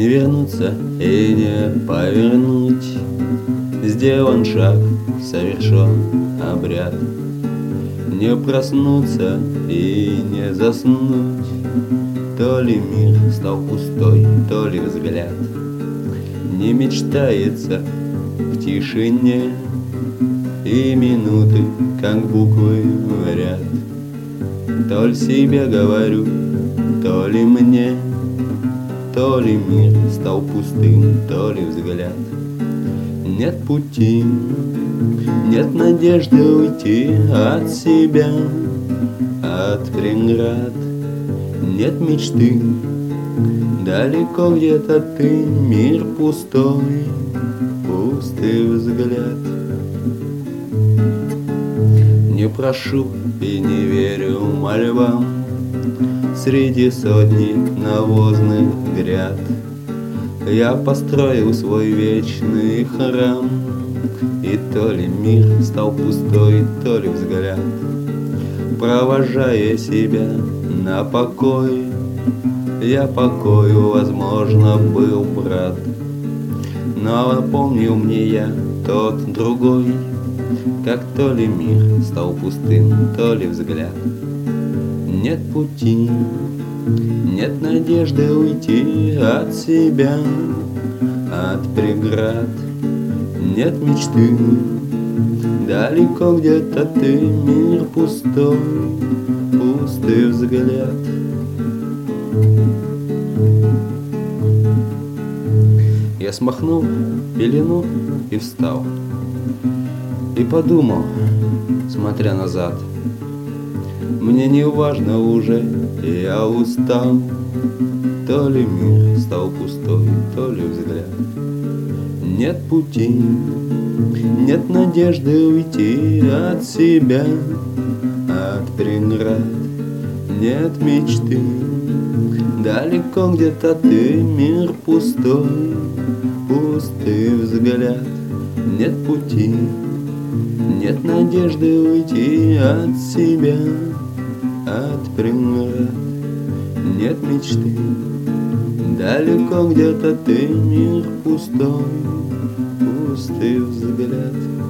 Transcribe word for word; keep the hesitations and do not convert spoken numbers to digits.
Не вернуться и не повернуть. Сделан шаг, совершен обряд. Не проснуться и не заснуть. То ли мир стал пустой, то ли взгляд. Не мечтается в тишине, и минуты, как буквы в ряд. То ли себе говорю, то ли мне, то ли мир стал пустым, то ли взгляд. Нет пути, нет надежды уйти от себя, от преград. Нет мечты, далеко где-то ты, мир пустой, пустый взгляд. Не прошу и не верю мольбам среди сотни навозных гряд. Я построил свой вечный храм, и то ли мир стал пустой, то ли взгляд. Провожая себя на покой, я покою, возможно, был брат. Но напомнил мне я тот другой, как то ли мир стал пустым, то ли взгляд. Нет пути, нет надежды уйти от себя, от преград. Нет мечты, далеко где-то ты, мир пустой, пустый взгляд. Я смахнул пелену и встал, и подумал, смотря назад: мне не важно уже, я устал. То ли мир стал пустой, то ли взгляд. Нет пути, нет надежды уйти от себя, от преград. Нет мечты, далеко где-то ты, мир пустой, пустый взгляд. Нет пути, нет надежды уйти от себя, от преград. Нет мечты, далеко где-то ты, мир пустой, пустый взгляд.